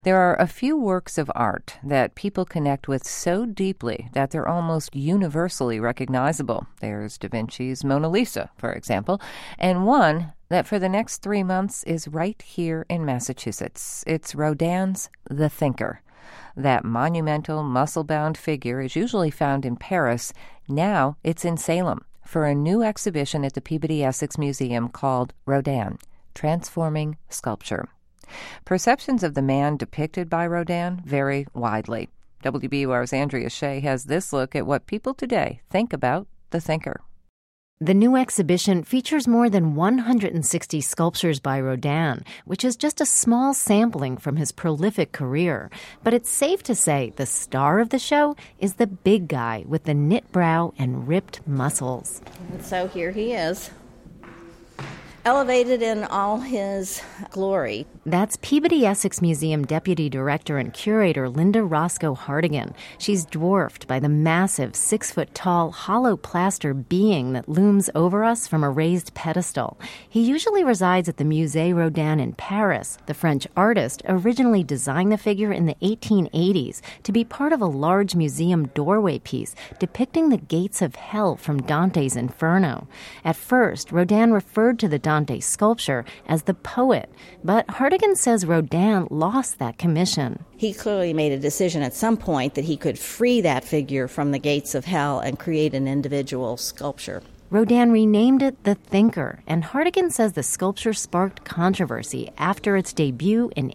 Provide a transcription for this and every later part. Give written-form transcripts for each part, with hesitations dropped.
There are a few works of art that people connect with so deeply that they're almost universally recognizable. There's Da Vinci's Mona Lisa, for example, and one that for the next 3 months is right here in Massachusetts. It's Rodin's The Thinker. That monumental, muscle-bound figure is usually found in Paris. Now it's in Salem for a new exhibition at the Peabody Essex Museum called Rodin, Transforming Sculpture. Perceptions of the man depicted by Rodin vary widely. WBUR's Andrea Shea has this look at what people today think about the thinker. The new exhibition features more than 160 sculptures by Rodin, which is just a small sampling from his prolific career. But it's safe to say the star of the show is the big guy with the knit brow and ripped muscles. And so here he is, elevated in all his glory. That's Peabody Essex Museum Deputy Director and Curator Linda Roscoe Hartigan. She's dwarfed by the massive 6-foot-tall hollow plaster being that looms over us from a raised pedestal. He usually resides at the Musée Rodin in Paris. The French artist originally designed the figure in the 1880s to be part of a large museum doorway piece depicting the gates of hell from Dante's Inferno. At first, Rodin referred to the Dante sculpture as the poet, but Hartigan says Rodin lost that commission. He clearly made a decision at some point that he could free that figure from the gates of hell and create an individual sculpture. Rodin renamed it The Thinker, and Hartigan says the sculpture sparked controversy after its debut in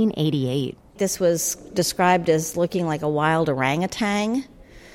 1888. This was described as looking like a wild orangutan.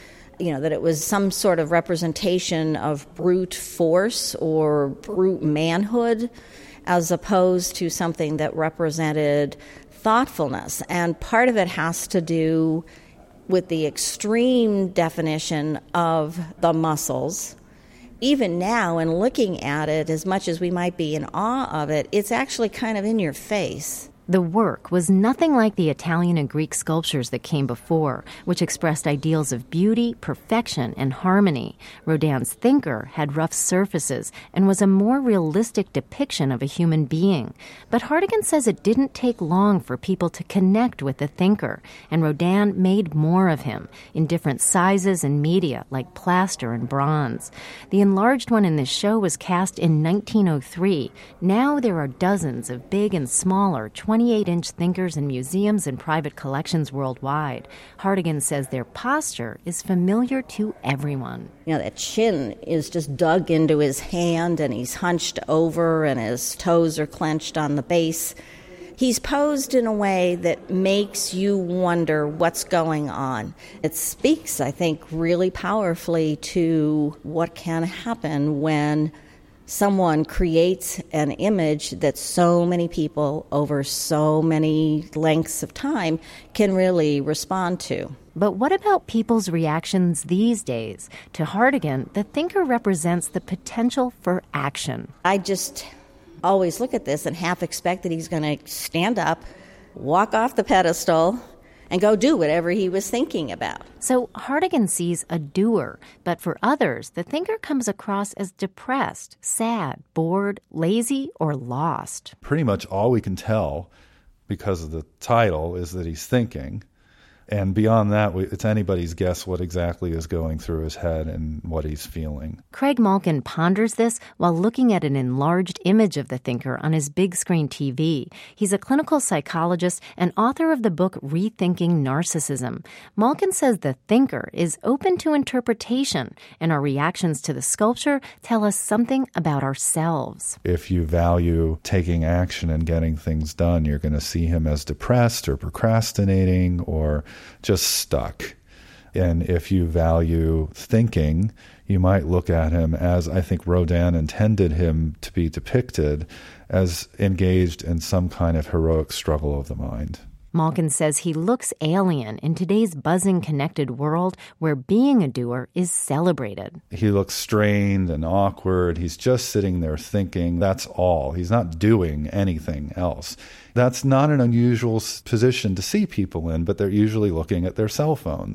That it was some sort of representation of brute force or brute manhood as opposed to something that represented thoughtfulness. And part of it has to do with the extreme definition of the muscles. Even now, in looking at it, as much as we might be in awe of it, it's actually kind of in your face. The work was nothing like the Italian and Greek sculptures that came before, which expressed ideals of beauty, perfection, and harmony. Rodin's Thinker had rough surfaces and was a more realistic depiction of a human being. But Hartigan says it didn't take long for people to connect with the Thinker, and Rodin made more of him in different sizes and media, like plaster and bronze. The enlarged one in this show was cast in 1903. Now there are dozens of big and smaller 28-inch thinkers in museums and private collections worldwide. Hartigan says their posture is familiar to everyone. That chin is just dug into his hand, and he's hunched over, and his toes are clenched on the base. He's posed in a way that makes you wonder what's going on. It speaks, I think, really powerfully to what can happen when someone creates an image that so many people over so many lengths of time can really respond to. But what about people's reactions these days? To Hartigan, the Thinker represents the potential for action. I just always look at this and half expect that he's going to stand up, walk off the pedestal, and go do whatever he was thinking about. So Hartigan sees a doer, but for others, the Thinker comes across as depressed, sad, bored, lazy, or lost. Pretty much all we can tell, because of the title, is that he's thinking. And beyond that, it's anybody's guess what exactly is going through his head and what he's feeling. Craig Malkin ponders this while looking at an enlarged image of the Thinker on his big screen TV. He's a clinical psychologist and author of the book Rethinking Narcissism. Malkin says the Thinker is open to interpretation, and our reactions to the sculpture tell us something about ourselves. If you value taking action and getting things done, you're going to see him as depressed or procrastinating or just stuck. And if you value thinking, you might look at him as I think Rodin intended him to be depicted, as engaged in some kind of heroic struggle of the mind. Malkin says he looks alien in today's buzzing, connected world where being a doer is celebrated. He looks strained and awkward. He's just sitting there thinking. That's all. He's not doing anything else. That's not an unusual position to see people in, but they're usually looking at their cell phones.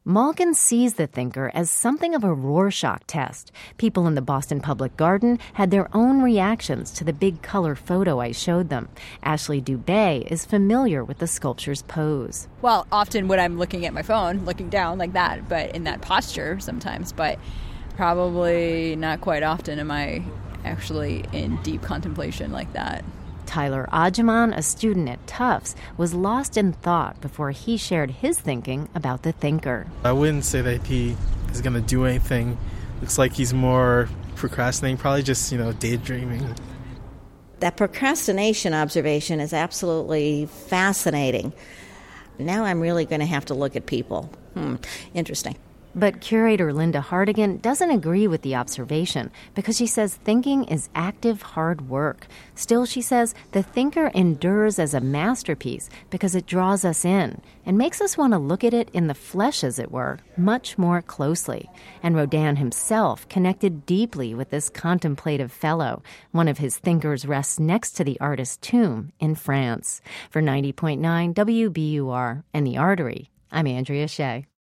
Malkin sees the thinker as something of a Rorschach test. People in the Boston Public Garden had their own reactions to the big color photo I showed them. Ashley Dubé is familiar with the sculpture's pose. Well, often when I'm looking at my phone, looking down like that, but in that posture sometimes, but probably not quite often am I actually in deep contemplation like that. Tyler Ajaman, a student at Tufts, was lost in thought before he shared his thinking about the thinker. I wouldn't say that he is going to do anything. Looks like he's more procrastinating, probably just, daydreaming. That procrastination observation is absolutely fascinating. Now I'm really going to have to look at people. Interesting. But curator Linda Hartigan doesn't agree with the observation because she says thinking is active, hard work. Still, she says the thinker endures as a masterpiece because it draws us in and makes us want to look at it in the flesh, as it were, much more closely. And Rodin himself connected deeply with this contemplative fellow. One of his thinkers rests next to the artist's tomb in France. For 90.9 WBUR and The Artery, I'm Andrea Shea.